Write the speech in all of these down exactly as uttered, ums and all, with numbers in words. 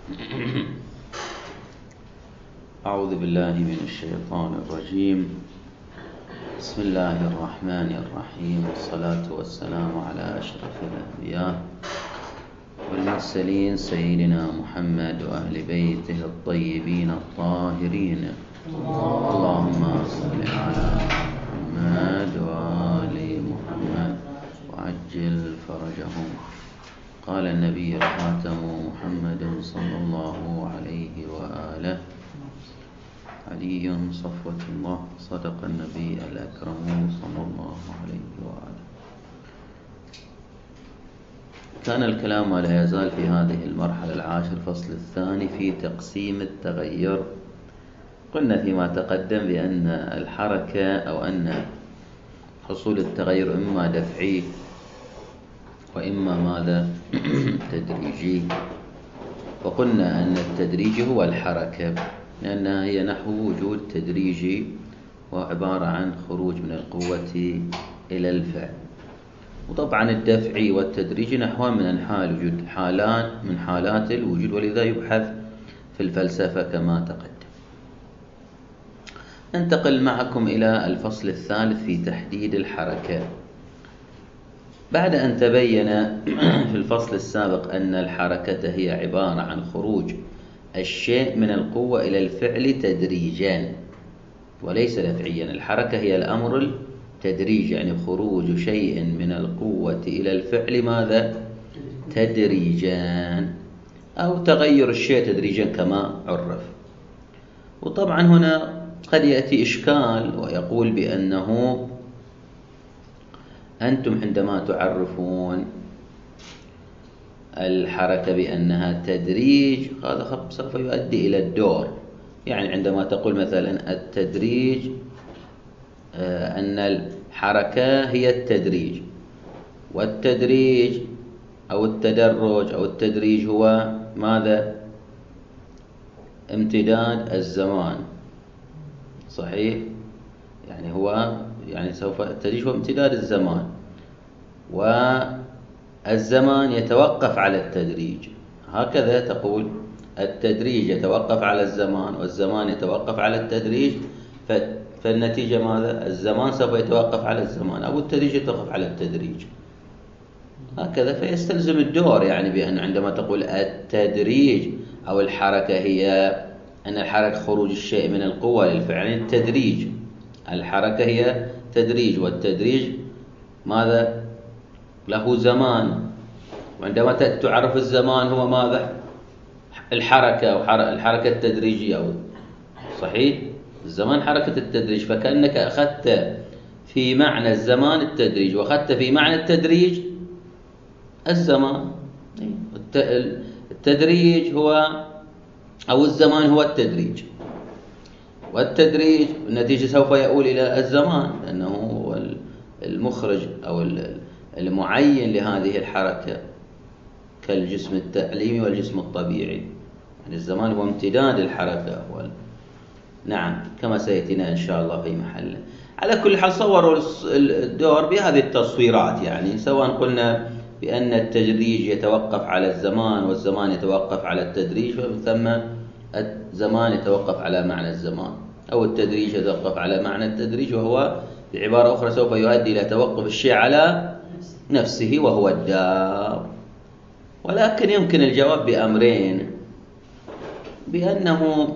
أعوذ بالله من الشيطان الرجيم. بسم الله الرحمن الرحيم، والصلاة والسلام على أشرف الأنبياء والمرسلين سيدنا محمد وأهل بيته الطيبين الطاهرين. اللهم صل على محمد وآل محمد وعجل فرجهم. قال النبي الخاتم محمد صلى الله عليه وآله: علي صفوة الله. صدق النبي الأكرم صلى الله عليه وآله. كان الكلام ولا يزال في هذه المرحلة العاشر الفصل الثاني في تقسيم التغير. قلنا فيما تقدم بأن الحركة أو أن حصول التغير إما دفعي وإما ماذا تدريجي. وقلنا أن التدريجي هو الحركة، لأنها هي نحو وجود تدريجي وعبارة عن خروج من القوة إلى الفعل. وطبعا الدفعي والتدريجي نحوان من أنحاء الوجود، حالان من حالات الوجود، ولذا يبحث في الفلسفة كما تقدم. ننتقل معكم إلى الفصل الثالث في تحديد الحركة. بعد أن تبين في الفصل السابق أن الحركة هي عبارة عن خروج الشيء من القوة إلى الفعل تدريجا وليس دفعيا. الحركة هي الأمر التدريجي، يعني خروج شيء من القوة إلى الفعل ماذا؟ تدريجا، أو تغير الشيء تدريجا كما عرف. وطبعا هنا قد يأتي إشكال ويقول بأنه أنتم عندما تعرفون الحركة بأنها تدريج، هذا سوف يؤدي إلى الدور. يعني عندما تقول مثلا التدريج أن الحركة هي التدريج، والتدريج أو التدرج أو التدريج هو ماذا؟ امتداد الزمان، صحيح؟ يعني هو يعني سوف التدريج هو امتداد الزمان، والزمان يتوقف على التدريج. هكذا تقول التدريج يتوقف على الزمان والزمان يتوقف على التدريج، فالنتيجة ماذا؟ الزمان سوف يتوقف على الزمان أو التدريج يتوقف على التدريج، هكذا. فيستلزم الدور، يعني بأن عندما تقول التدريج أو الحركة هي أن الحركة خروج الشيء من القوة للفعل، يعني التدريج، الحركة هي تدريج، والتدريج ماذا؟ له زمان. وعندما تعرف الزمان هو ماذا؟ الحركة أو الحركة التدريجية، أو صحيح؟ الزمان حركة التدريج، فكأنك أخذت في معنى الزمان التدريج، وأخذت في معنى التدريج الزمان. التدريج هو أو الزمان هو التدريج، والتدريج النتيجة سوف يؤول إلى الزمان، لأنه هو المخرج أو المعين لهذه الحركة، كالجسم التعليمي والجسم الطبيعي. يعني الزمان هو امتداد الحركة هو نعم، كما سيأتينا إن شاء الله في محله. على كل حال صوروا الدور بهذه التصويرات، يعني سواء قلنا بأن التدريج يتوقف على الزمان والزمان يتوقف على التدريج، ثم الزمان يتوقف على معنى الزمان، أو التدريج يتوقف على معنى التدريج، وهو بعبارة أخرى سوف يؤدي إلى توقف الشيء على نفسه وهو الدار. ولكن يمكن الجواب بأمرين: بأنه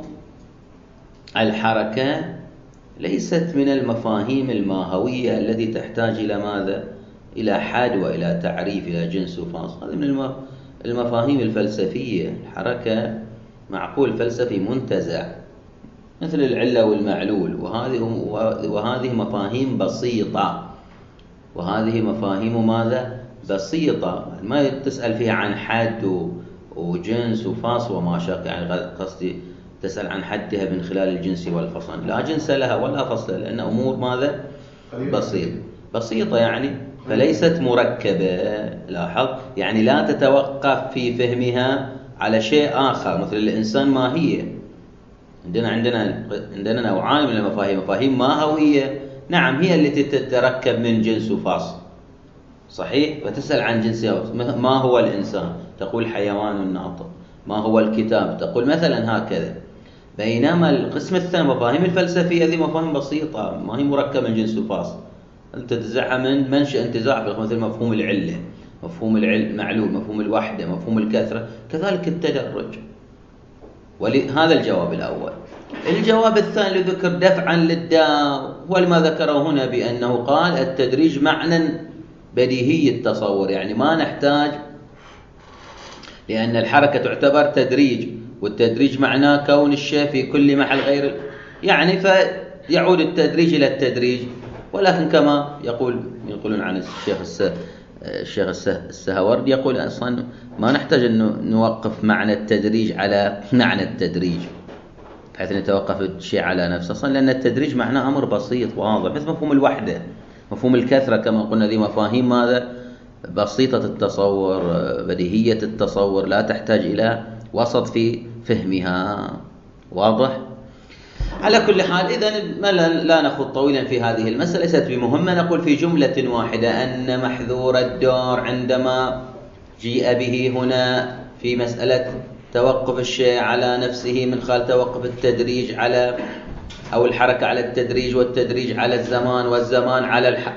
الحركة ليست من المفاهيم الماهوية التي تحتاج إلى ماذا؟ إلى حد وإلى تعريف، إلى جنس وفاصل. هذه من المفاهيم الفلسفية. الحركة معقول فلسفي منتزع مثل العلة والمعلول، وهذه وهذه مفاهيم بسيطة، وهذه مفاهيم ماذا؟ بسيطة، ما تسأل فيها عن حد وجنس وفاصل وما شاك. يعني قصدي تسأل عن حدها من خلال الجنس والفصل، لا جنس لها ولا فصل، لأن أمور ماذا؟ بسيطة بسيطة يعني، فليست مركبة. لاحظ، يعني لا تتوقف في فهمها على شيء آخر مثل الإنسان ماهية. عندنا عندنا عندنا نوعان من المفاهيم: مفاهيم ماهوية، نعم، هي التي تتركب من جنس وفصل، صحيح. فتسأل عن جنسه، ما هو الإنسان؟ تقول حيوان ناطق. ما هو الكتاب، تقول مثلا هكذا. بينما القسم الثاني مفاهيم الفلسفية هذه مفاهيم بسيطة، ما هي مركبة من جنس وفاصل، أنت تنتزعها من منشأ انتزاع، مثل مفهوم العلة، مفهوم المعلول، مفهوم الوحدة، مفهوم الكثرة، كذلك التدرج. ولهذا الجواب الأول. الجواب الثاني ذكر دفعا للداء، ولما ذكره هنا بأنه قال التدريج معنى بديهي التصور، يعني ما نحتاج، لأن الحركة تعتبر تدريج، والتدريج معناه كون الشيء في كل محل غير، يعني فيعود التدريج إلى التدريج. ولكن كما يقول يقولون عن الشيخ الس الشيخ السهوردي، يقول أصلا ما نحتاج أن نوقف معنى التدريج على معنى التدريج بحيث نتوقف الشيء على نفسه، أصلا لأن التدريج معناه أمر بسيط واضح، مثل مفهوم الوحدة، مفهوم الكثرة، كما قلنا ذي مفاهيم ماذا؟ بسيطة التصور، بديهية التصور، لا تحتاج إلى وسط في فهمها. واضح؟ على كل حال، إذن لا نخوض طويلا في هذه المسألة، ليست بمهمة. نقول في جملة واحدة أن محذور الدور عندما جيء به هنا في مسألة توقف الشيء على نفسه من خلال توقف التدريج على أو الحركة على التدريج، والتدريج على الزمان، والزمان على الح...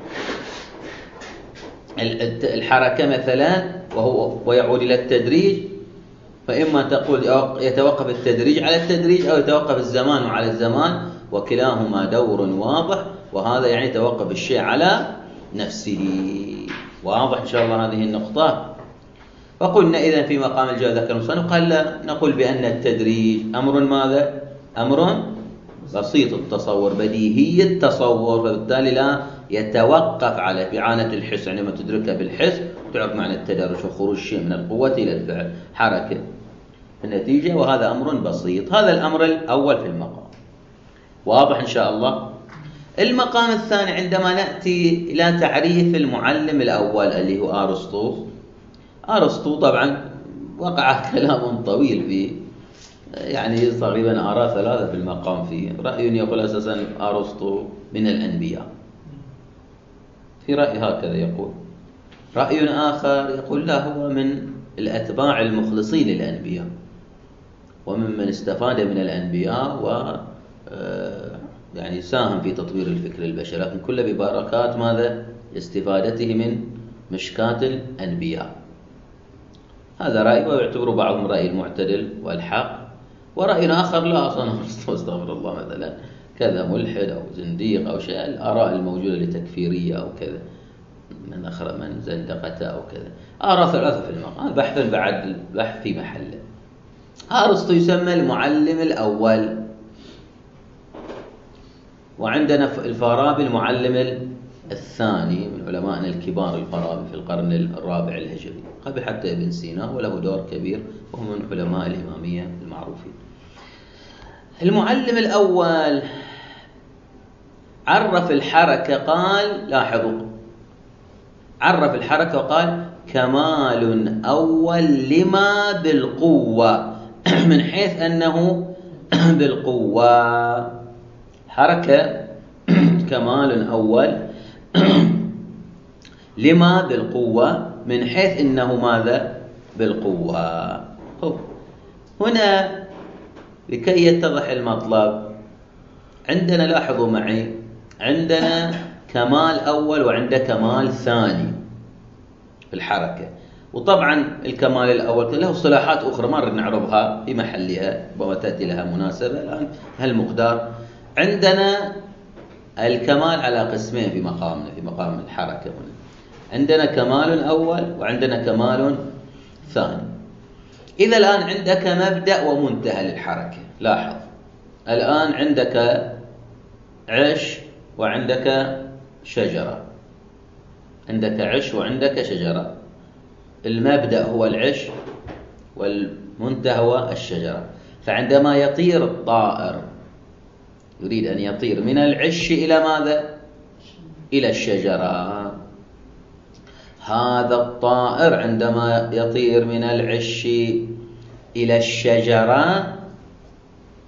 الحركة مثلا، وهو ويعود إلى التدريج، فإما تقول يتوقف التدريج على التدريج أو يتوقف الزمان على الزمان، وكلاهما دور واضح، وهذا يعني توقف الشيء على نفسه. واضح إن شاء الله هذه النقطة. وقلنا إذن في مقام الجواب ذكر المصنف قال لا، نقول بأن التدريج أمر ماذا؟ أمر بسيط التصور، بديهي التصور، فبالتالي لا يتوقف على إعانة الحس، عندما يعني تدركها بالحس تعرف معنى التدرج وخروج شيء من القوة إلى الفعل، حركة النتيجة، وهذا أمر بسيط. هذا الأمر الأول في المقام. واضح إن شاء الله. المقام الثاني عندما نأتي إلى تعريف المعلم الأول اللي هو أرسطو. أرسطو طبعا وقع كلام طويل فيه، يعني تقريبا آراء ثلاثة في المقام فيه. رأي يقول أساسا أرسطو من الأنبياء، في رأي هكذا يقول. رأي آخر يقول لا، هو من الأتباع المخلصين للأنبياء، وممن استفاد من الأنبياء و يعني ساهم في تطوير الفكر البشري، لكن كله ببركات ماذا؟ استفادته من مشكات الأنبياء. هذا رأي، ويعتبر بعضهم رأي المعتدل والحق. ورأي آخر لا، أصلا استغفر الله مثلا كذا ملحد أو زنديق أو شيء، الآراء الموجودة لتكفيرية أو كذا، من أخر من زندقته أو كذا، آراء ثلاثة في المقام، بحث بعد البحث في محله. أرسطو يسمى المعلم الأول، وعندنا الفارابي المعلم الثاني من علمائنا الكبار، الفارابي في القرن الرابع الهجري، قبل حتى ابن سينا، وله دور كبير، وهو من علماء الإمامية المعروفين. المعلم الأول عرف الحركة، قال لاحظوا، عرف الحركة وقال كمال أول لما بالقوة، من حيث أنه بالقوة. حركة كمال أول لما بالقوة، من حيث أنه ماذا؟ بالقوة. هنا لكي يتضح المطلب، عندنا لاحظوا معي، عندنا كمال أول وعندنا كمال ثاني في الحركة. وطبعا الكمال الأول له صلاحات أخرى ما نريد نعرضها في محلها، ربما تأتي لها مناسبة الآن هالمقدار. عندنا الكمال على قسمين في مقامنا، في مقام الحركة هنا عندنا كمال أول وعندنا كمال ثاني. إذا الآن عندك مبدأ ومنتهى للحركة، لاحظ الآن عندك عش وعندك شجرة، عندك عش وعندك شجرة، المبدأ هو العش والمنتهى هو الشجرة. فعندما يطير الطائر يريد أن يطير من العش إلى ماذا؟ إلى الشجرة. هذا الطائر عندما يطير من العش إلى الشجرة،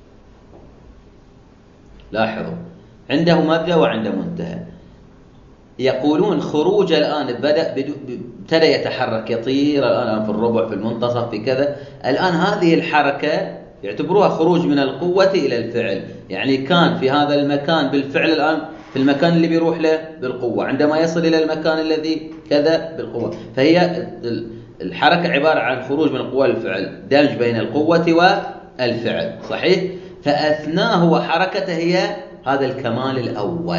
لاحظوا عنده مبدأ وعنده منتهى. يقولون خروج الآن بدأ ابتدى يتحرك، يطير الآن في الربع، في المنتصف، في كذا. الآن هذه الحركة يعتبروها خروج من القوة إلى الفعل، يعني كان في هذا المكان بالفعل، الآن في المكان اللي بيروح له بالقوة، عندما يصل إلى المكان الذي كذا بالقوة. فهي الحركة عبارة عن خروج من القوة للفعل، دمج بين القوة والفعل، صحيح؟ فأثناه وحركته هي هذا الكمال الأول.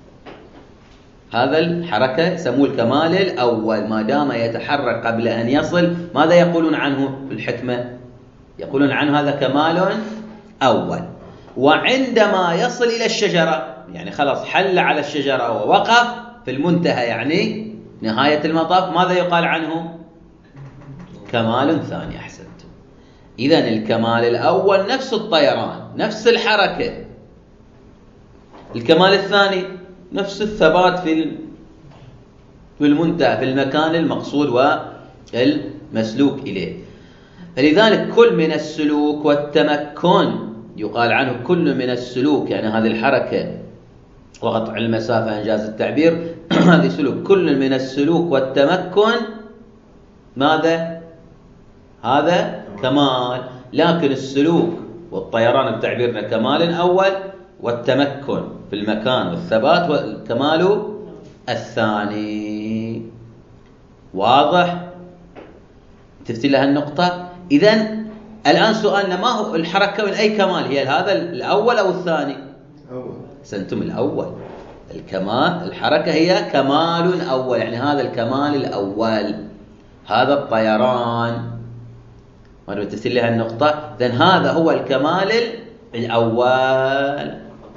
هذا الحركة يسموه الكمال الأول، ما دام يتحرك قبل أن يصل. ماذا يقولون عنه بالحكمة؟ يقولون عنه هذا كمال أول. وعندما يصل إلى الشجرة، يعني خلاص حل على الشجرة ووقف في المنتهى، يعني نهاية المطاف، ماذا يقال عنه؟ كمال ثاني. أحسنتم. إذن الكمال الأول نفس الطيران، نفس الحركة. الكمال الثاني نفس الثبات في المنتهى، في المكان المقصود والمسلوك إليه. فلذلك كل من السلوك والتمكن يقال عنه كل من السلوك، يعني هذه الحركة وقطع المسافة إنجاز التعبير هذه سلوك. كل من السلوك والتمكن ماذا؟ هذا كمال. لكن السلوك والطيران بتعبيرنا كمال أول، والتمكن في المكان والثبات والكمال الثاني. واضح؟ تفتي لها النقطة؟ إذن الآن سؤالنا ما هو الحركة من أي كمال؟ هي هذا الأول أو الثاني؟ أول. سنتم الأول. الكمال الحركة هي كمال أول، يعني هذا الكمال الأول، هذا الطيران. ما تفتي لها النقطة؟ إذن هذا هو الكمال الأول.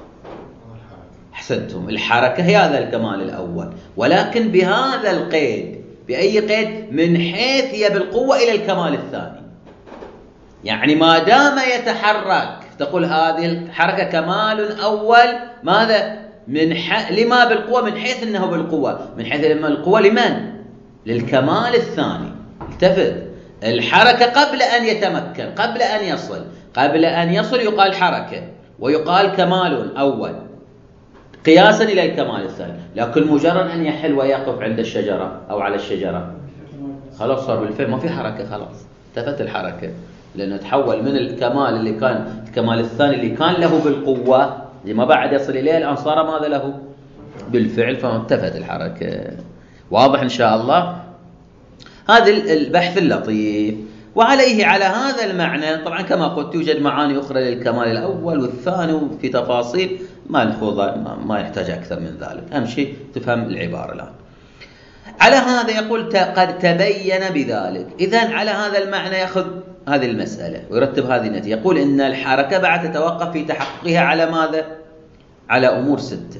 أحسنتم. الحركة هي هذا الكمال الأول، ولكن بهذا القيد. بأي قيد؟ من حيث هي بالقوة إلى الكمال الثاني. يعني ما دام يتحرك تقول هذه الحركة كمال أول. ماذا؟ من ح... لما بالقوة؟ من حيث أنه بالقوة. من حيث لما القوة لمن؟ للكمال الثاني. التفت. الحركة قبل أن يتمكن، قبل أن يصل. قبل أن يصل يقال حركة ويقال كمال أول قياسا إلى الكمال الثاني. لكن مجرد أن يحل ويقف عند الشجرة أو على الشجرة خلاص صار بالفعل ما في حركة، خلاص انتفت الحركة، لأنه تحول من الكمال اللي كان الكمال الثاني اللي كان له بالقوة لما بعد يصل إليه، الآن صار ماذا له؟ بالفعل، فانتفت الحركة. واضح إن شاء الله؟ هذا البحث اللطيف. وعليه على هذا المعنى طبعا كما قلت يوجد معاني أخرى للكمال الأول والثاني وفي تفاصيل ما نخوضها، ما يحتاج أكثر من ذلك. أهم شيء تفهم العبارة الآن. على هذا يقول قد تبين بذلك. إذن على هذا المعنى يأخذ هذه المسألة ويرتب هذه النتيجة. يقول إن الحركة بعد تتوقف في تحققها على ماذا؟ على أمور ستة.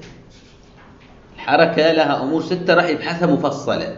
الحركة لها أمور ستة راح يبحثها مفصلة.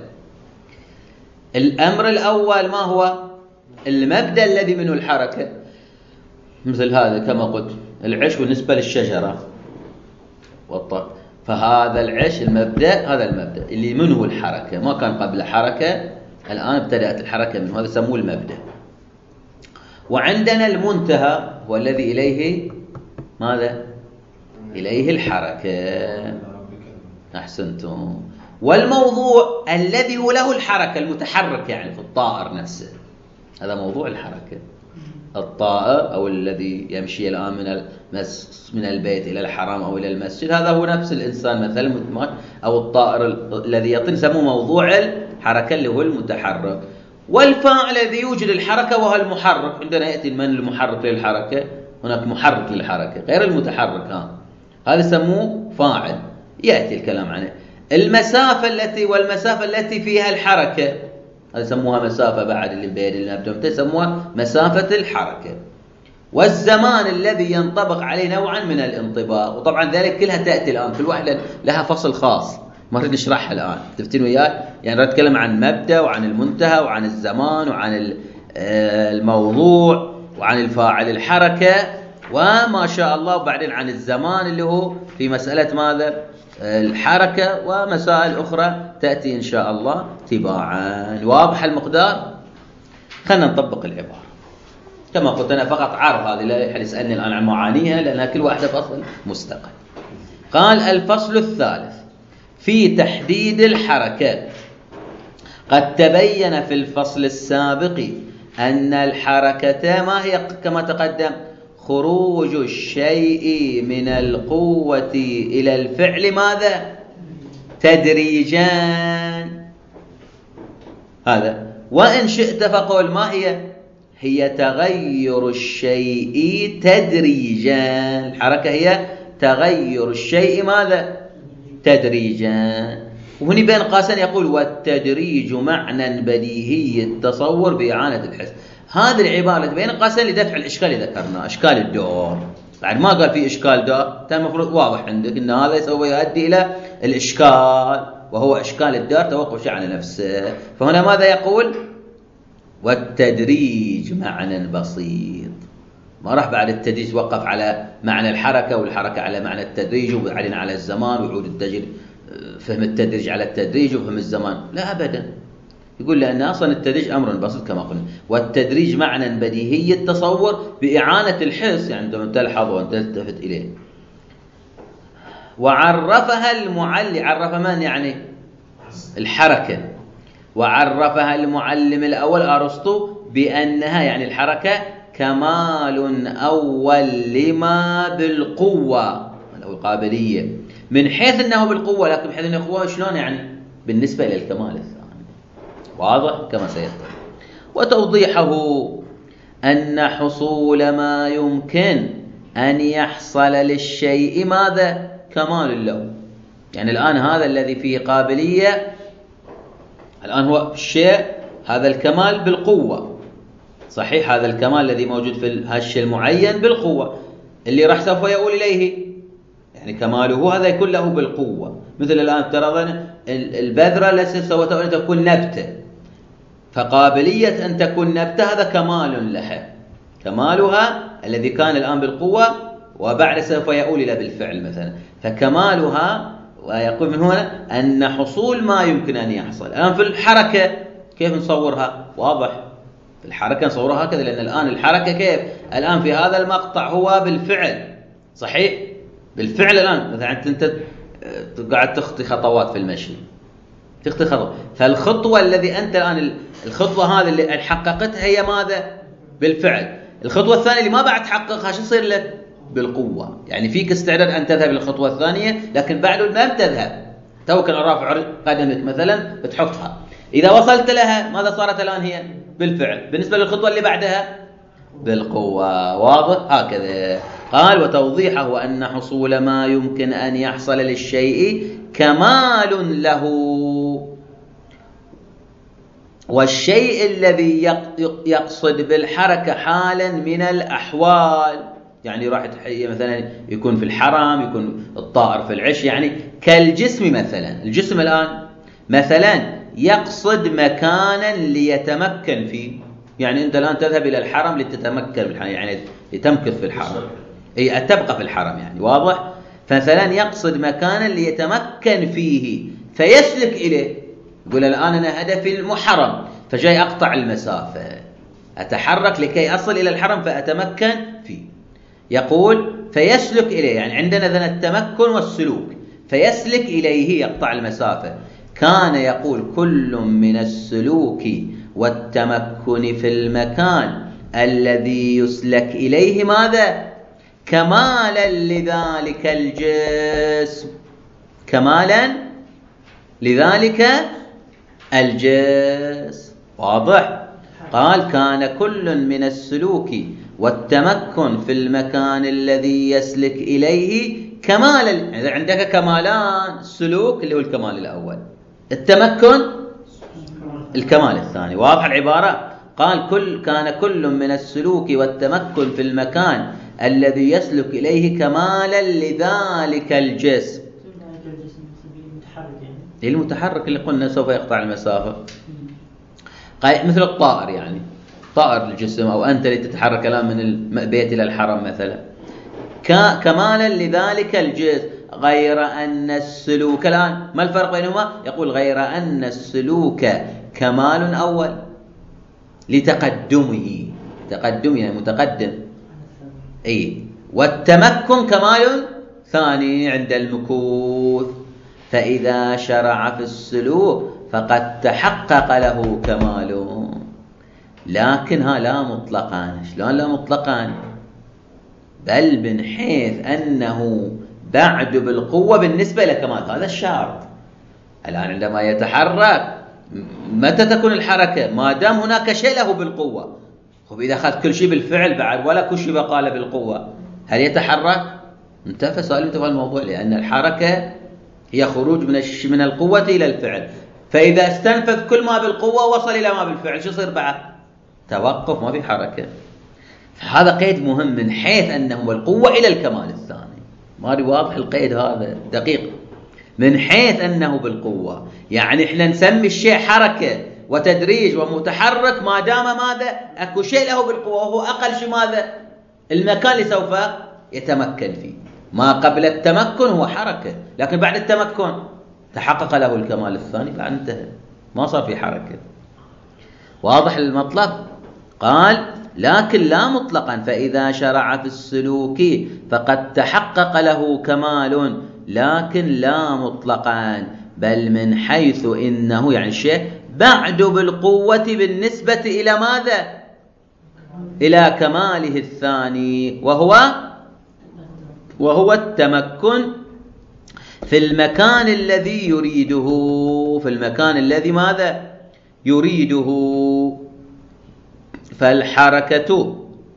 الأمر الأول ما هو؟ المبدأ الذي منه الحركة، مثل هذا كما قلت العش بالنسبة للشجرة والطاق، فهذا العش المبدأ، هذا المبدأ اللي منه الحركة، ما كان قبل حركة الآن ابتدأت الحركة منه، هذا سموه المبدأ. وعندنا المنتهى هو الذي إليه ماذا؟ إليه الحركة. أحسنتم. والموضوع الذي هو له الحركة المتحرك، يعني في الطائر نفسه، هذا موضوع الحركة. الطائر أو الذي يمشي الآن من المس من البيت إلى الحرم أو إلى المسجد، هذا هو نفس الإنسان مثلا، أو الطائر الذي يطير، يسموه موضوع الحركة اللي هو المتحرك. والفاعل الذي يوجد الحركة وهو المحرك. عندنا يأتي من المحرك للحركة، هناك محرك للحركة غير المتحرك، ها هذا يسموه فاعل، يأتي الكلام عنه. المسافة التي والمسافة التي فيها الحركة هذا يسموها مسافة بعد اللي بين المبدأ، يسموها مسافة الحركة. والزمان الذي ينطبق عليه نوعا من الانطباق، وطبعا ذلك كلها تأتي الآن كل واحدة لها فصل خاص ما نريد نشرحها الآن، تفتين وياي؟ يعني نتكلم عن المبدأ وعن المنتهى وعن الزمان وعن الموضوع وعن الفاعل الحركة وما شاء الله، وبعدين عن الزمان اللي هو في مسألة ماذا؟ الحركة، ومسائل أخرى تأتي إن شاء الله تباعا. واضح المقدار؟ خلنا نطبق العبارة كما قلت أنا، فقط عرض هذه، لا يحل يسألني الآن عن معانيها لأنها كل واحدة فصل مستقل. قال الفصل الثالث في تحديد الحركة. قد تبين في الفصل السابق أن الحركة ما هي كما تقدم خروج الشيء من القوة إلى الفعل ماذا؟ تدريجا. هذا. وإن شئت فقل ما هي؟ هي تغير الشيء تدريجا. الحركة هي تغير الشيء ماذا؟ تدريجا. وهنا بين قاسين يقول والتدريج معنى بديهي التصور بإعانة الحس. هذه العبارة بين قاسين لدفع الإشكال اللي ذكرناه، إشكال الدور. بعد ما قال في إشكال دور كان المفروض واضح عندك أن هذا سوف يؤدي إلى الإشكال، وهو إشكال الدور توقف شيء على نفسه. فهنا ماذا يقول؟ والتدريج معنى بسيط. ما راح بعد التدريج وقف على معنى الحركة والحركة على معنى التدريج وبعدين على الزمان ويعود التدريج، فهم التدريج على التدريج وفهم الزمان، لا أبدا. يقول لأن أصلا التدريج أمر بسيط كما قلنا. والتدريج معنى بديهي التصور بإعانة الحس، يعني عندما تلحظ وأنت تلتفت إليه. وعرفها المعلم، عرف من يعني الحركة، وعرفها المعلم الأول أرسطو بأنها يعني الحركة كمال أول لما بالقوة أو القابلية، من حيث أنه بالقوة، لكن من حيث أنه قوة شلون يعني بالنسبة إلى الكمال الثاني. واضح كما سيتضح. وتوضيحه أن حصول ما يمكن أن يحصل للشيء ماذا؟ كمال له. يعني الآن هذا الذي فيه قابلية الآن هو الشيء، هذا الكمال بالقوة، صحيح؟ هذا الكمال الذي موجود في هالشيء المعين بالقوة اللي راح سوف يقول إليه، يعني كماله هذا يكون له بالقوة. مثل الآن افترضنا البذرة التي سوف تكون نبتة، فقابلية أن تكون نبتة هذا كمال لها، كمالها الذي كان الآن بالقوة وبعد سوف يقول إلى بالفعل مثلا، فكمالها. ويقول من هنا أن حصول ما يمكن أن يحصل. الآن في الحركة كيف نصورها؟ واضح، في الحركة نصورها هكذا، لأن الآن الحركة كيف؟ الآن في هذا المقطع هو بالفعل، صحيح؟ بالفعل الآن مثلا أنت قاعد تخطي خطوات في المشي، تخطي خطوة، فالخطوة الذي أنت الآن الخطوة هذه اللي حققتها هي ماذا؟ بالفعل. الخطوة الثانية اللي ما بعد تحققها شو يصير لك؟ بالقوة. يعني فيك استعداد أن تذهب للخطوة الثانية، لكن بعد ما تذهب توك رافع قدمك مثلا بتحطها، إذا وصلت لها ماذا صارت الآن هي؟ بالفعل. بالنسبة للخطوة اللي بعدها بالقوة. واضح؟ هكذا قال. وتوضيحه أن حصول ما يمكن أن يحصل للشيء كمال له، والشيء الذي يقصد بالحركة حالا من الأحوال، يعني راح مثلا يكون في الحرم، يكون الطائر في العش، يعني كالجسم مثلا. الجسم الآن مثلا يقصد مكانا ليتمكن فيه، يعني أنت الآن تذهب إلى الحرم لتتمكن بالحرم، يعني لتمكث في الحرم، أي تبقى في الحرم، يعني واضح. فمثلا يقصد مكانا ليتمكن فيه فيسلك إليه، يقول الآن أنا هدفي المحرم فجاي أقطع المسافة، أتحرك لكي أصل إلى الحرم فأتمكن فيه. يقول فيسلك إليه، يعني عندنا ذن التمكن والسلوك، فيسلك إليه يقطع المسافة. كان يقول كل من السلوك والتمكن في المكان الذي يسلك إليه ماذا؟ كمالا لذلك الجسم، كمالا لذلك الجسم. واضح؟ قال كان كل من السلوك والتمكن في المكان الذي يسلك إليه كمالا. إذا عندك كمالان، السلوك اللي هو الكمال الأول، التمكن الكمال الثاني. واضح العبارة؟ قال كل كان كل من السلوك والتمكن في المكان الذي يسلك إليه كمالا لذلك الجسم. المتحرك اللي قلنا سوف يقطع المسافة، مثل الطائر، يعني طائر الجسم، أو أنت اللي تتحرك الآن من البيت إلى الحرم مثلا، كمالا لذلك الجسم. غير أن السلوك الآن ما الفرق بينهما؟ يقول غير أن السلوك كمال أول لتقدمه، تقدمه يعني متقدم، أي، والتمكن كمال ثاني عند المكوث. فإذا شرع في السلوك فقد تحقق له كماله. لكنها لا مطلقا. شلون لا مطلقا؟ بل من حيث أنه بعد بالقوة بالنسبة إلى كمال. هذا الشرط. الآن عندما يتحرك متى تكون الحركة؟ ما دام هناك شيء له بالقوة. خب إذا أخذ كل شيء بالفعل بعد ولا كل شيء بقى له بالقوة، هل يتحرك؟ انتفى سؤال انتفى الموضوع، لأن الحركة هي خروج من من القوة إلى الفعل. فإذا استنفذ كل ما بالقوة وصل إلى ما بالفعل، شو يصير بعد؟ توقف، ما في حركة. فهذا قيد مهم من حيث أنه القوة إلى الكمال الثاني. ما أدري واضح القيد هذا دقيق. من حيث أنه بالقوة، يعني إحنا نسمي الشيء حركة وتدريج ومتحرك ما دام ماذا؟ أكو شيء له بالقوة، وهو أقل شيء ماذا؟ المكان اللي سوف يتمكن فيه. ما قبل التمكن هو حركة، لكن بعد التمكن تحقق له الكمال الثاني، بعد انتهى، ما صار في حركة. واضح المطلب؟ قال لكن لا مطلقا، فإذا شرع في السلوك فقد تحقق له كمال، لكن لا مطلقا، بل من حيث إنه يعني الشيء بعد بالقوة بالنسبة إلى ماذا؟ إلى كماله الثاني، وهو وهو التمكن في المكان الذي يريده، في المكان الذي ماذا؟ يريده. فالحركة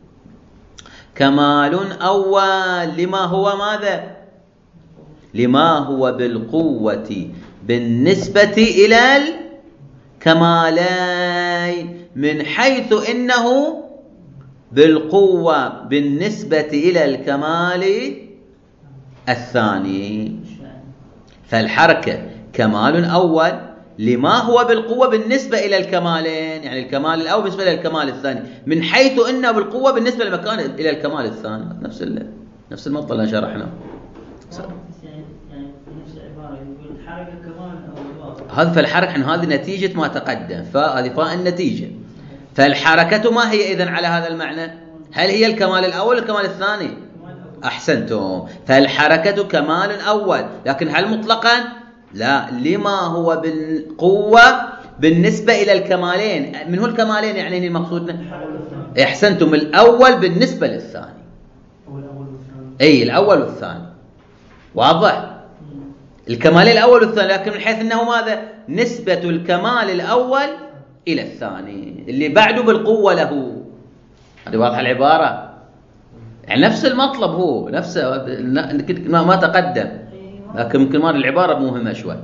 كمال أول لما هو ماذا؟ لما هو بالقوة بالنسبة إلى الكمالين، من حيث إنه بالقوة بالنسبة إلى الكمال الثاني. فالحركة كمال أول لما هو بالقوة بالنسبة إلى الكمالين، يعني الكمال الأول بالنسبة إلى الكمال الثاني، من حيث إنه بالقوة بالنسبة للمكان إلى الكمال الثاني. نفس نفس المطلب اللي شرحناه. هذا فالحركة هذه نتيجة ما تقدم، فهذه فاء النتيجة. فالحركة ما هي إذن على هذا المعنى؟ هل هي الكمال الأول الكمال الثاني؟ أحسنتم. فالحركة كمال أول، لكن هل مطلقا؟ لا، لما هو بالقوة بالنسبة إلى الكمالين. من هو الكمالين يعني المقصود؟ أحسنتم، الأول بالنسبة للثاني. أي الأول والثاني. واضح؟ الكمال الأول والثاني، لكن من حيث أنه ماذا؟ نسبة الكمال الأول إلى الثاني اللي بعده بالقوة له. هذه واضحة العبارة؟ يعني نفس المطلب هو نفسه ما تقدم، لكن يمكن ما العبارة مهمة شوي.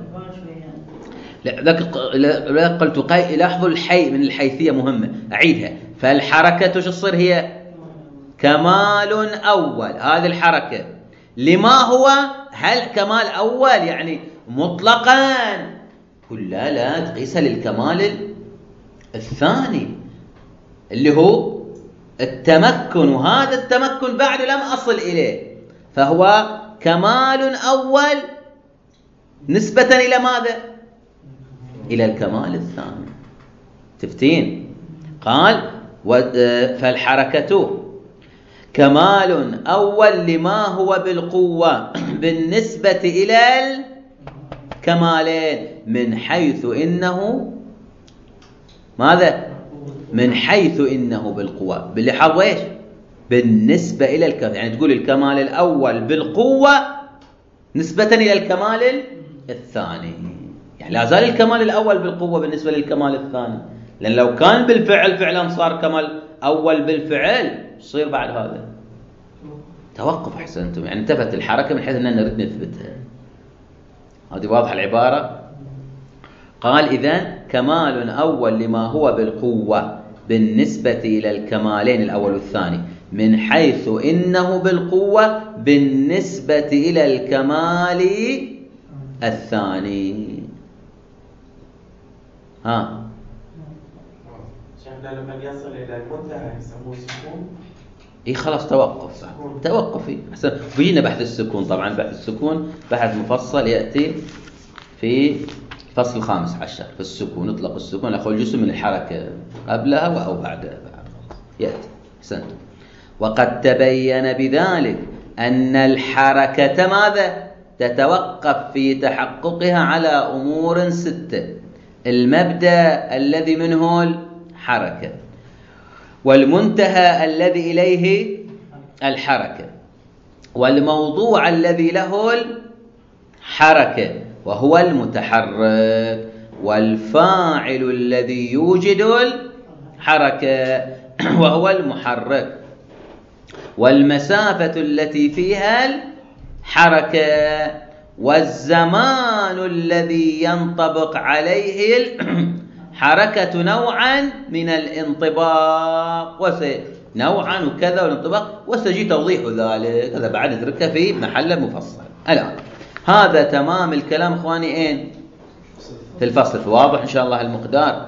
لا قلت قي... لاحظوا الحي من الحيثية مهمة، أعيدها. فالحركة شو تصير؟ هي كمال أول، هذه الحركة لما هو؟ هل كمال أول يعني مطلقا؟ قل لا لا، تقيسها للكمال الثاني اللي هو التمكن، وهذا التمكن بعد لم أصل إليه، فهو كمال أول نسبة إلى ماذا؟ إلى الكمال الثاني. تفتين؟ قال فالحركة كمال أول لما هو بالقوة بالنسبة إلى الكمالين، من حيث إنه ماذا؟ من حيث إنه بالقوة، باللحاظ إيش؟ بالنسبة إلى الكمال، يعني تقول الكمال الأول بالقوة نسبة إلى الكمال الثاني، يعني لا زال الكمال الأول بالقوة بالنسبة للكمال الثاني، لأن لو كان بالفعل فعلا صار كمال أول بالفعل، يصير بعد هذا توقف. أحسنتم، يعني انتفت الحركة من حيث أننا نريد نثبتها. هذه واضحة العبارة؟ قال إذن كمال أول لما هو بالقوة بالنسبة إلى الكمالين الأول والثاني، من حيث إنه بالقوة بالنسبة إلى الكمال الثاني. ها شيخنا لما يصل إلى المنتهى يسموه سكون. إيه خلاص توقف، توقفي. حسن. فينا بحث السكون، طبعا بحث السكون بحث مفصل يأتي في الفصل الخامس عشر في السكون. نطلق السكون لأخذ جزء من الحركة قبلها أو بعدها يأتي. حسن. وقد تبين بذلك أن الحركة ماذا؟ تتوقف في تحققها على أمور ستة: المبدأ الذي منه الحركة، والمنتهى الذي إليه الحركة، والموضوع الذي له الحركة وهو المتحرك، والفاعل الذي يوجد الحركة وهو المحرك، والمسافة التي فيها الحركة، والزمان الذي ينطبق عليه الحركة نوعا من الانطباق، نوعا وكذا والانطباق، وسيجي توضيح ذلك، هذا بعد ندركه في محل مفصل. الآن هذا تمام الكلام اخواني اين؟ في الفصل. واضح ان شاء الله المقدار؟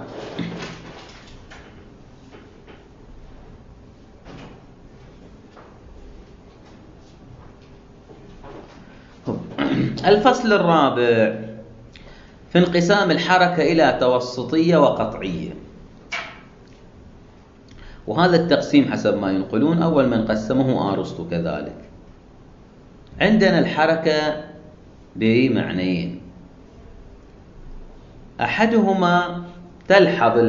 الفصل الرابع في انقسام الحركة إلى توسطية وقطعية. وهذا التقسيم حسب ما ينقلون أول من قسمه أرسطو كذلك. عندنا الحركة بمعنيين: أحدهما تلحظ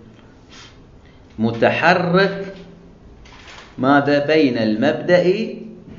المتحرك ماذا بين المبدأ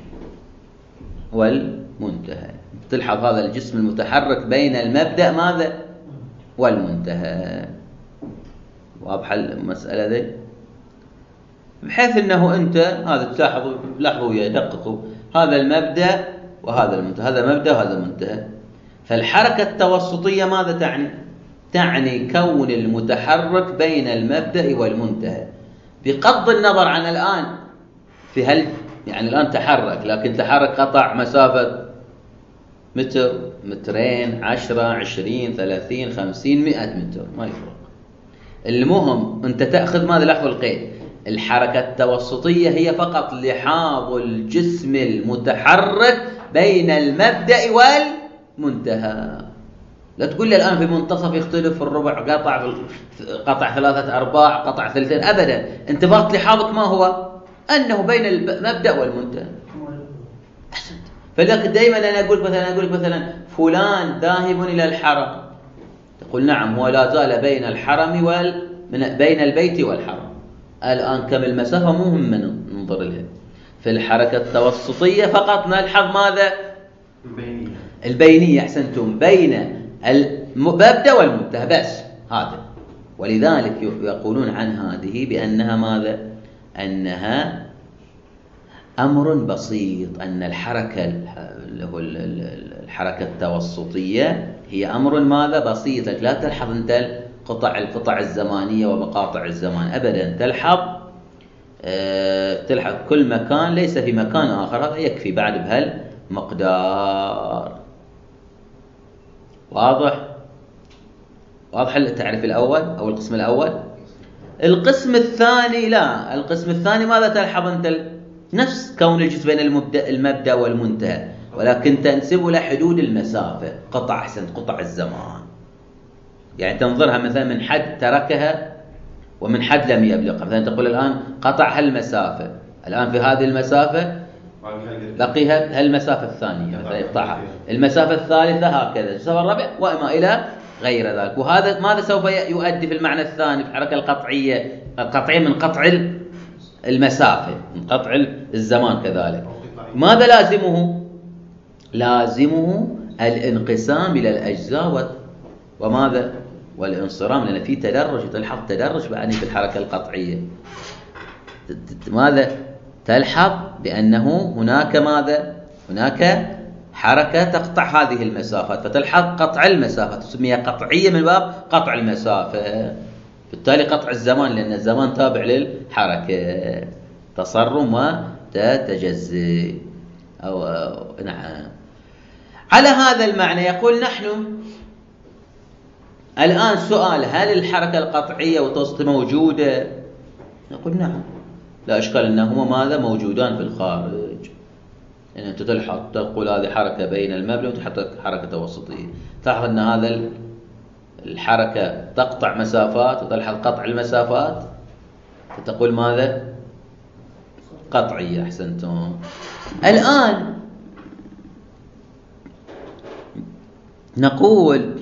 والمنتهى، تلحظ هذا الجسم المتحرك بين المبدأ ماذا والمنتهى. واضحة المسألة ذي؟ بحيث أنه أنت هذا تلاحظوا لاحظوا يدققوا هذا المبدأ وهذا المنتهى، هذا مبدأ وهذا منتهى. فالحركة التوسطية ماذا تعني؟ تعني كون المتحرك بين المبدأ والمنتهى، بغض النظر عن الآن في هل يعني الآن تحرك، لكن تحرك قطع مسافة متر، مترين، عشرة، عشرين، ثلاثين، خمسين، مئة متر، ما يفرق. المهم أنت تأخذ ماذا؟ لحظة القيد. الحركة التوسطية هي فقط لحاظ الجسم المتحرك بين المبدأ والمنتهى. لا تقول لي الآن في منتصف يختلف الربع، قطع قطع ثلاثة أرباع، قطع ثلثين، أبدا. أنت فقط لحاظك ما هو؟ أنه بين المبدأ والمنتهى. أحسنت. فلذلك دائما أنا أقول مثلا أقول مثلا فلان ذاهب إلى الحرم، تقول نعم هو لا زال بين الحرم وال بين البيت والحرم. الآن كم المسافة مهم ننظر لها. في الحركة التوسطية فقط نلحظ ماذا؟ البينية. البينية أحسنتم، بين المبدأ والمنتهى بس، هذا. ولذلك يقولون عن هذه بأنها ماذا؟ أنها أمر بسيط، أن الحركة الحركة التوسطية هي أمر ماذا؟ بسيط. لا تلحظ أنت قطع القطع الزمانية ومقاطع الزمان أبدا، تلحظ أه تلحظ كل مكان ليس في مكان آخر، هذا يكفي بعد بهالمقدار. واضح؟ واضح التعريف الأول أو القسم الأول. القسم الثاني لا، القسم الثاني ماذا تلحظ أنت؟ نفس كون الجزء بين المبدأ, المبدأ والمنتهى، ولكن تنسب إلى حدود المسافة، قطع أحسن قطع الزمان. يعني تنظرها مثلا من حد تركها ومن حد لم يبلغها. مثلا تقول الآن قطع هالمسافة، الآن في هذه المسافة بقيها هالمسافة الثانية، مثلا يقطعها المسافة الثالثة هكذا، المسافة الرابعة وما إلى غير ذلك. وهذا ماذا سوف يؤدي في المعنى الثاني في الحركة القطعية؟ القطعية من قطع المسافة، من قطع الزمان كذلك. ماذا لازمه؟ لازمه الانقسام إلى الأجزاء وماذا؟ والانصرام، لأن في تدرج، تلحظ تدرج بأني في الحركة القطعية. ماذا؟ تلحظ بأنه هناك ماذا؟ هناك حركة تقطع هذه المسافات، فتلحظ قطع المسافة، تسميها قطعية من باب قطع المسافة. بالتالي قطع الزمان، لأن الزمان تابع للحركة، تصرم وتتجزئ أو, أو نعم. على هذا المعنى يقول نحن الآن سؤال: هل الحركة القطعية والتوسطية موجودة؟ نقول نعم، لا إشكال أنهما ماذا؟ موجودان في الخارج. يعني أنت تلحظ تقول هذه حركة بين المبنى وتحط حركة توسطية، تلاحظ أن هذا الحركة تقطع مسافات وتلحظ قطع المسافات، فتقول ماذا؟ قطعية. أحسنتم. الآن نقول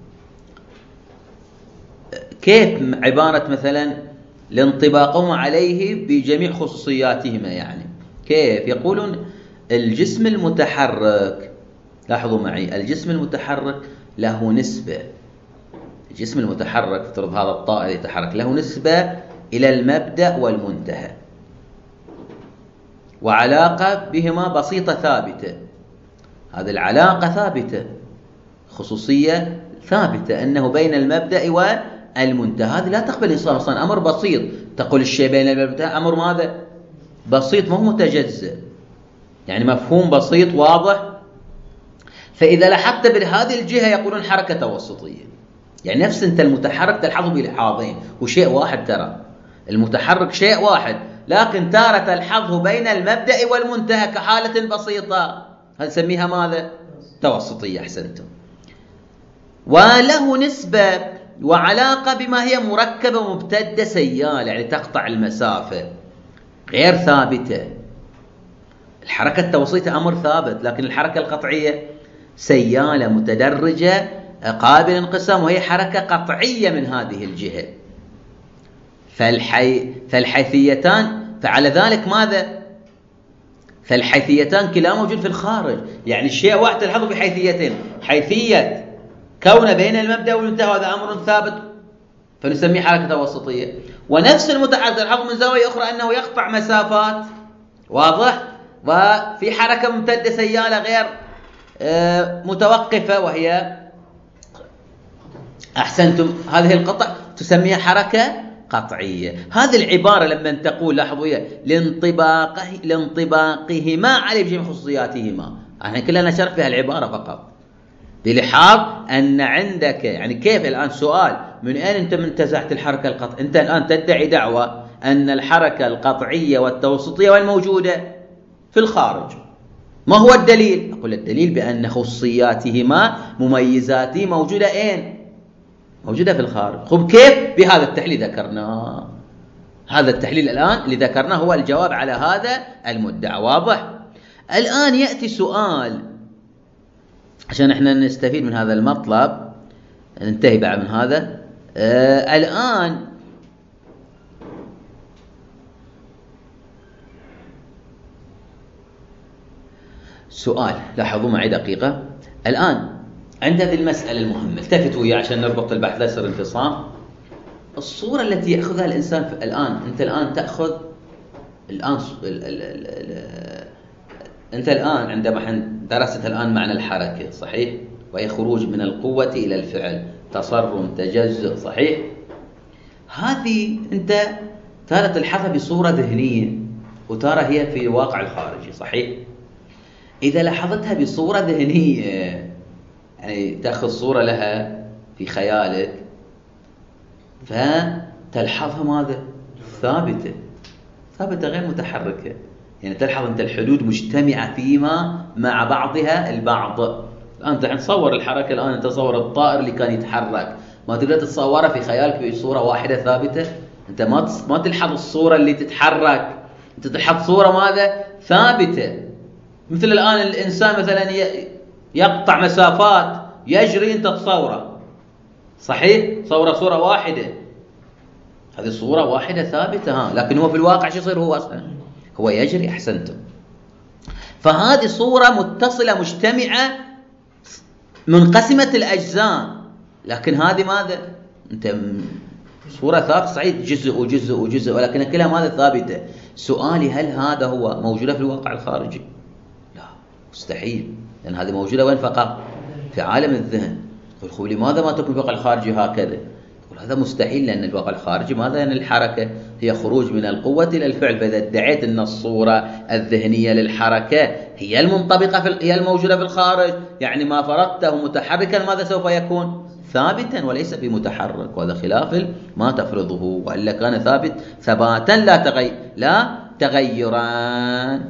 كيف عبارة مثلا لانطباقهما عليه بجميع خصوصياتهما، يعني كيف يقولون الجسم المتحرك، لاحظوا معي، الجسم المتحرك له نسبة، الجسم المتحرك افترض هذا الطائر يتحرك له نسبة إلى المبدأ والمنتهى، وعلاقة بهما بسيطة ثابتة. هذه العلاقة ثابتة، خصوصية ثابتة، أنه بين المبدأ والمنتهى. هذه لا تقبل الإنسان أصلا، أمر بسيط. تقول الشيء بين المبدأ أمر ماذا؟ بسيط، ما هو متجزئ، يعني مفهوم بسيط واضح. فإذا لاحظت بهذه الجهة يقولون حركة توسطية، يعني نفس أنت المتحرك تلحظه بلحاظين، وشيء واحد، ترى المتحرك شيء واحد، لكن تارة تلحظه بين المبدأ والمنتهى كحالة بسيطة، هذا نسميها ماذا؟ توسطية. أحسنتم. وله نسبة وعلاقة بما هي مركبة ممتدة سيالة، يعني تقطع المسافة، غير ثابتة. الحركة التوسطية أمر ثابت، لكن الحركة القطعية سيالة متدرجة قابل انقسام، وهي حركة قطعية من هذه الجهة. فالحي... فالحيثيتان، فعلى ذلك ماذا؟ فالحيثيتان كلا موجود في الخارج، يعني الشيء واحد تلحظه بحيثيتين، حيثية كون بين المبدأ والمنتهى هذا أمر ثابت فنسميه حركة توسطية، ونفس المتحرك تلحظه من زاوية أخرى أنه يقطع مسافات، واضح؟ وفي حركة ممتدة سيالة غير متوقفة، وهي أحسنتم هذه القطع تسميها حركة قطعية. هذه العبارة لما تقول، لاحظوا لانطباقه لانطباقهما على جميع خصوصياتهما، احنا كلنا نشرح في العبارة فقط بلحاظ أن عندك، يعني كيف الآن سؤال، من أين أنت منتزعت الحركة القطعية؟ أنت الآن تدعي دعوة أن الحركة القطعية والتوسطية والموجودة في الخارج، ما هو الدليل؟ أقول الدليل بأن خصوصياتهما مميزاتي موجودة أين؟ موجودة في الخارج. خب كيف؟ بهذا التحليل ذكرناه. هذا التحليل الآن اللي ذكرناه هو الجواب على هذا المدعى، واضح؟ الآن يأتي سؤال عشان احنا نستفيد من هذا المطلب، ننتهي بعد من هذا. آه الآن سؤال، لاحظوا معي دقيقة. الآن عند هذه المسألة المهمة، التفتوا ويا عشان نربط البحث لا يصير انفصام. الصورة التي يأخذها الإنسان في الآن، أنت الآن تأخذ الآن ال ال ال ال أنت الآن عندما درست الآن معنى الحركة، صحيح؟ وهي خروج من القوة إلى الفعل، تصرم، تجزؤ، صحيح؟ هذه أنت ترى تلحظها بصورة ذهنية، وترى هي في الواقع الخارجي، صحيح؟ إذا لاحظتها بصورة ذهنية، يعني تأخذ صورة لها في خيالك، فتلحظها ماذا؟ ثابتة، ثابتة غير متحركة. يعني تلحظ أنت الحدود مجتمعة فيما مع بعضها البعض. الآن تصور الحركة، الآن تصور الطائر اللي كان يتحرك، ما تقدر تتصورها في خيالك بصورة واحدة ثابتة. أنت ما ما تلحظ الصورة اللي تتحرك، أنت تلحظ صورة ماذا؟ ثابتة. مثل الآن الإنسان مثلا يقطع مسافات، يجري، أنت تصوره، صحيح؟ صورة صورة واحدة، هذه صورة واحدة ثابتة، ها، لكن هو في الواقع شو يصير؟ هو أصلا هو يجري. أحسنتم. فهذه صورة متصلة مجتمعة منقسمة الأجزاء، لكن هذه ماذا؟ أنت صورة ثابتة، صحيح، جزء وجزء وجزء، ولكن كلها ماذا؟ ثابتة. سؤالي، هل هذا هو موجودة في الواقع الخارجي؟ لا، مستحيل، لأن هذه موجودة وين فقط؟ في عالم الذهن. يقول لماذا ما تكون في الواقع الخارجي هكذا؟ يقول هذا مستحيل، لأن الواقع الخارجي ماذا؟ يعني الحركة هي خروج من القوة إلى الفعل. فإذا ادعيت أن الصورة الذهنية للحركة هي المنطبقة في هي الموجودة في الخارج، يعني ما فرضته متحركا ماذا سوف يكون؟ ثابتا وليس بمتحرك، وهذا خلاف ما تفرضه، وإلا كان ثابت ثباتا لا تغي لا تغيران.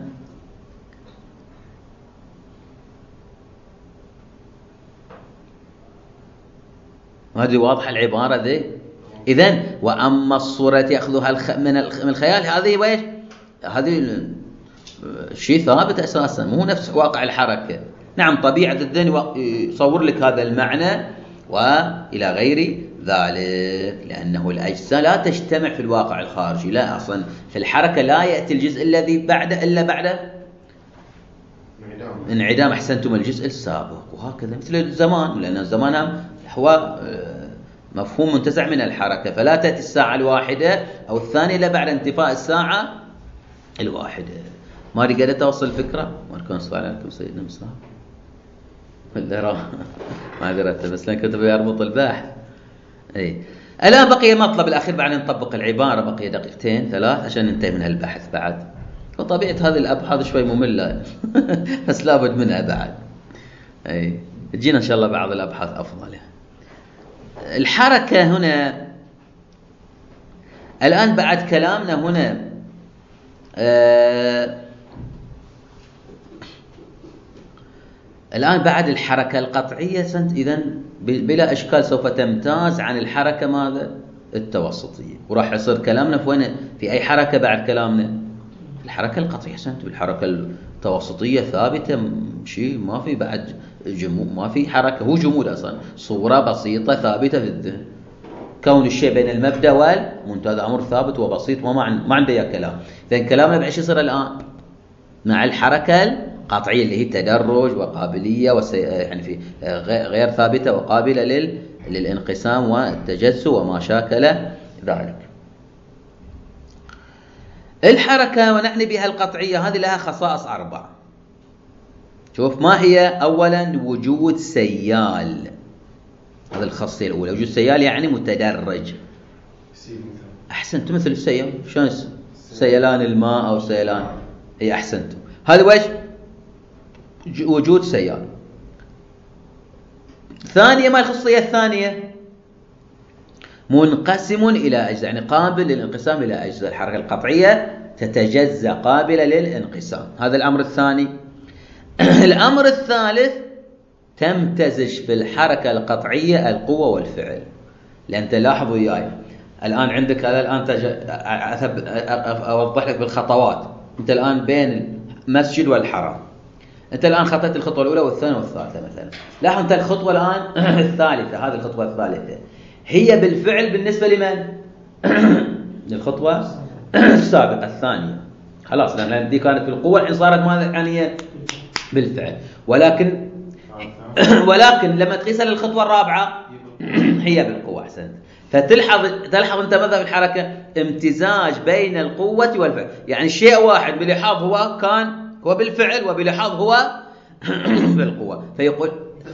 هذه واضحة العبارة ذي. إذن وأما الصورة يأخذها الخ... من الخيال، هذه وإيش؟ هذه شيء ثابت أساسا، مو نفس واقع الحركة. نعم طبيعة الذهن يصور لك هذا المعنى وإلى غير ذلك، لأنه الأجزاء لا تجتمع في الواقع الخارجي. لا، أصلا في الحركة لا يأتي الجزء الذي بعده إلا بعد انعدام أحسنتم الجزء السابق، وهكذا مثل الزمان، لأن الزمان هو مفهوم منتزع من الحركة، فلا تأتي الساعة الواحدة أو الثانية إلا بعد انتفاء الساعة الواحدة. ما أدري قاعدة توصل الفكرة؟ ما كان سؤال عليكم سيدنا مصطفى ولا ما درت، بس لأن كنت بيربط الباحث. أي الآن بقي المطلب الأخير بعد أن نطبق العبارة، بقي دقيقتين ثلاث عشان ننتهي من هالبحث بعد. وطبيعة هذه الأبحاث شوي مملة بس لابد منها بعد. أي تجينا إن شاء الله بعض الأبحاث أفضل. الحركة هنا الآن بعد كلامنا هنا آه الآن بعد الحركة القطعية إذن بلا إشكال سوف تمتاز عن الحركة ماذا؟ التوسطية. وراح يصير كلامنا في وين؟ في أي حركة بعد كلامنا؟ الحركة القطعية. أحسنت. بالحركة التوسطية ثابتة، شيء ما في بعد جمود، ما في حركة، هو جمود أصلا، صورة بسيطة ثابتة في الذهن. كون الشيء بين المبدأ والمنتهى هذا أمر ثابت وبسيط وما ما عنده يا كلام. إذن كلامنا بعد شو يصير الآن؟ مع الحركة قطعية اللي هي تدرج وقابلية وسي... يعني في غير ثابتة وقابلة لل... للانقسام والتجزؤ وما شاكل ذلك. الحركة ونعني بها القطعية هذه لها خصائص أربعة. شوف ما هي؟ أولا وجود سيال، هذا الخاصية الأولى. وجود سيال يعني متدرج. أحسنت. مثل السيال، شلون سيلان الماء أو سيلان، هي أحسنت. هذا وجه وجود سيال. ثانية، ما الخاصية الثانية؟ منقسم إلى أجزاء، يعني قابل للانقسام إلى أجزاء. الحركة القطعية تتجزأ، قابلة للانقسام. هذا الأمر الثاني. الأمر الثالث تمتزج في الحركة القطعية القوة والفعل. لأن تلاحظوا وياي الآن عندك هذا الآن تج... أوضح لك بالخطوات. أنت الآن بين المسجد والحرم، أنت الآن خطيت الخطوة الأولى والثانية والثالثة مثلا. لاحظ أنت الخطوة الآن الثالثة، هذه الخطوة الثالثة هي بالفعل بالنسبة لمن؟ للخطوة السابقة الثانية. خلاص، لأن دي كانت بالقوة، الحين صارت ماذا؟ يعني بالفعل. ولكن ولكن لما تقيسها للخطوة الرابعة هي بالقوة. أحسنت. فتلحظ تلحظ أنت ماذا في الحركة؟ امتزاج بين القوة والفعل. يعني الشيء واحد بلحاظ هو كان هو بالفعل، وبلحاظ هو بالقوة. فيقول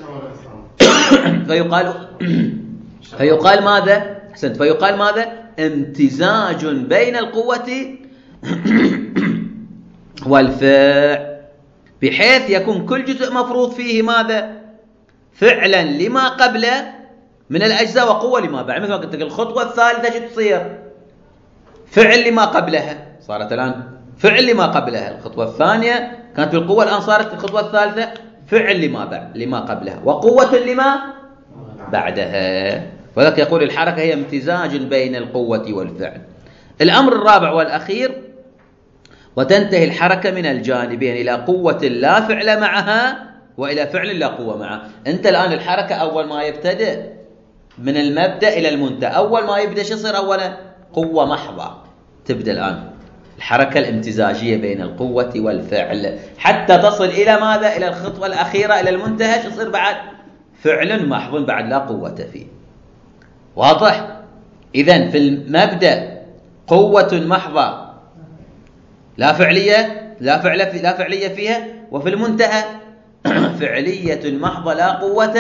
فيقال فيقال ماذا؟ أحسنت. فيقال ماذا؟ امتزاج بين القوة والفعل، بحيث يكون كل جزء مفروض فيه ماذا؟ فعلا لما قبله من الأجزاء وقوة لما بعد. مثل ما قلت لك الخطوة الثالثة شو تصير؟ فعل لما قبلها، صارت الآن فعل لما قبلها. الخطوة الثانية كانت بالقوة، الآن صارت الخطوة الثالثة فعل لما بعد لما قبلها وقوة لما بعدها. وذلك يقول الحركة هي امتزاج بين القوة والفعل. الأمر الرابع والأخير، وتنتهي الحركة من الجانبين إلى قوة لا فعل معها وإلى فعل لا قوة معها. أنت الآن الحركة أول ما يبتدئ من المبدأ إلى المنتهى، أول ما يبدأ شو يصير؟ أولا قوة محضة تبدأ الآن الحركة الامتزاجية بين القوة والفعل، حتى تصل إلى ماذا؟ إلى الخطوة الأخيرة إلى المنتهى. شو يصير بعد؟ فعل محض بعد لا قوة فيه. واضح؟ إذن في المبدأ قوة محضة لا فعلية لا فعل في لا فعلية فيها، وفي المنتهى فعلية محضة لا قوة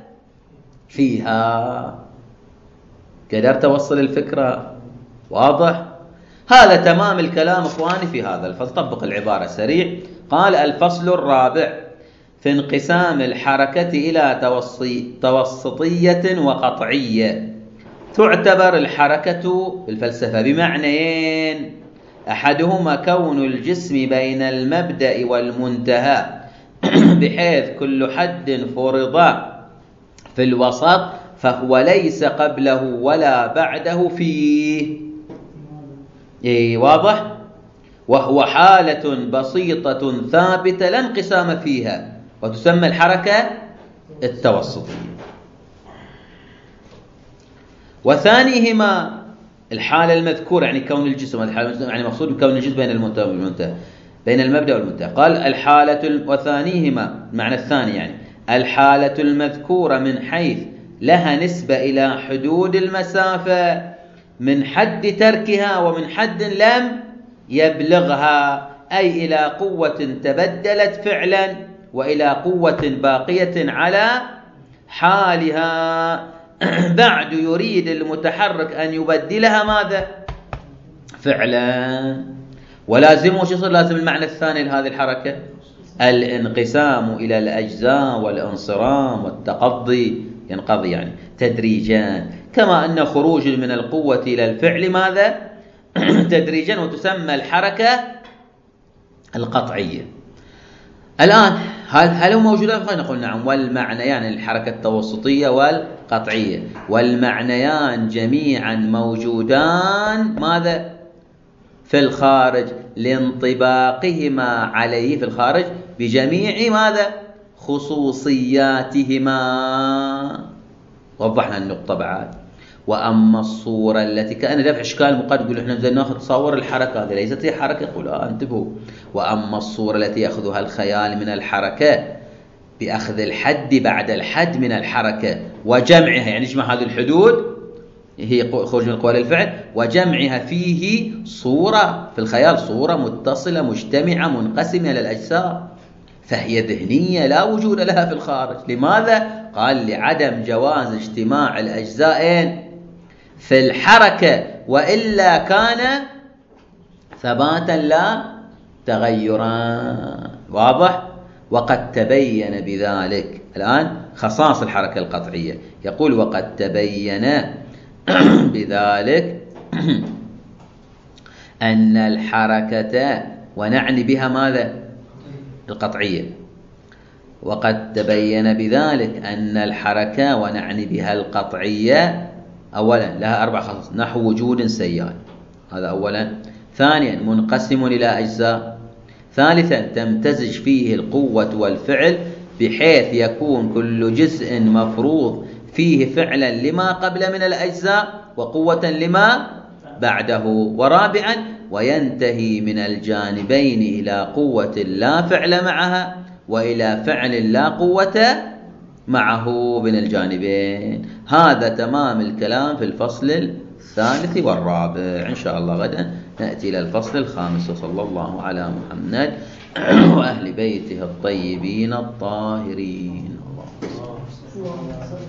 فيها. قدرت أوصل الفكرة؟ واضح؟ هذا تمام الكلام إخواني في هذا الفصل. طبق العبارة سريع. قال الفصل الرابع في انقسام الحركة إلى توصي توسطية وقطعية. تعتبر الحركة بالفلسفة بمعنيين: أحدهما كون الجسم بين المبدأ والمنتهى بحيث كل حد فرض في الوسط فهو ليس قبله ولا بعده فيه. إيه واضح؟ وهو حالة بسيطة ثابتة لا انقسام فيها، وتسمى الحركة التوسطية. وثانيهما الحالة المذكورة يعني كون الجسم، يعني مقصود بكون الجسم بين المنتهى والمنتهى، بين المبدأ والمنتهى. قال الحالة وثانيهما المعنى الثاني يعني الحالة المذكورة من حيث لها نسبة إلى حدود المسافة من حد تركها ومن حد لم يبلغها، أي إلى قوة تبدلت فعلا وإلى قوة باقية على حالها. بعد يريد المتحرك أن يبدلها ماذا؟ فعلا. ولازمه شو يصير؟ لازم المعنى الثاني لهذه الحركة الانقسام إلى الأجزاء والانصرام والتقضي، ينقضي يعني تدريجا، كما أن خروج من القوة إلى الفعل ماذا؟ تدريجا، وتسمى الحركة القطعية. الآن هل هل هو موجودان؟ خلينا نقول نعم. والمعنيان يعني الحركة التوسطية والقطعية، والمعنيان جميعا موجودان ماذا؟ في الخارج، لانطباقهما عليه في الخارج بجميع ماذا؟ خصوصياتهما. وضحنا النقطة بعد. وأما الصورة التي كأن دفع إشكال مقدم، يقول إحنا بدنا ناخذ تصور الحركة هذه ليست هي حركة. يقول آه انتبهوا. وأما الصورة التي يأخذها الخيال من الحركة بأخذ الحد بعد الحد من الحركة وجمعها، يعني يجمع هذه الحدود هي خروج من القوى للفعل وجمعها فيه صورة في الخيال، صورة متصلة مجتمعة منقسمة إلى الأجزاء، فهي ذهنية لا وجود لها في الخارج. لماذا؟ قال لعدم جواز اجتماع الأجزاء في الحركة، وإلا كان ثباتا لا تغيرا. واضح؟ وقد تبين بذلك الآن خصائص الحركة القطعية. يقول وقد تبين بذلك أن الحركة، ونعني بها ماذا؟ القطعية. وقد تبين بذلك أن الحركة ونعني بها القطعية أولا لها أربع خصائص: نحو وجود سيال، هذا أولا. ثانيا منقسم إلى أجزاء. ثالثا تمتزج فيه القوة والفعل بحيث يكون كل جزء مفروض فيه فعلا لما قبل من الأجزاء وقوة لما بعده. ورابعا وينتهي من الجانبين إلى قوة لا فعل معها وإلى فعل لا قوة معه من الجانبين. هذا تمام الكلام في الفصل الثالث والرابع. إن شاء الله غدا نأتي إلى الفصل الخامس. وصلى الله على محمد وأهل بيته الطيبين الطاهرين. الله